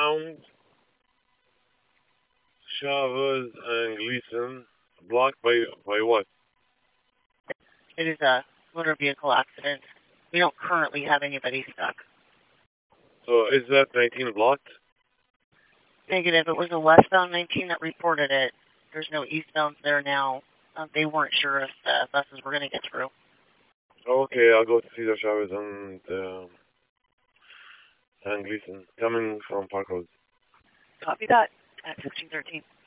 westbound Chavez and Gleason, blocked by what? It is a motor vehicle accident. We don't currently have anybody stuck. So is that 19 blocked? Negative. It was a westbound 19 that reported it. There's no eastbounds there now. They weren't sure if the buses were going to get through. Okay, I'll go to Cesar Chavez and Gleason, coming from Park Road. Copy that at 1613.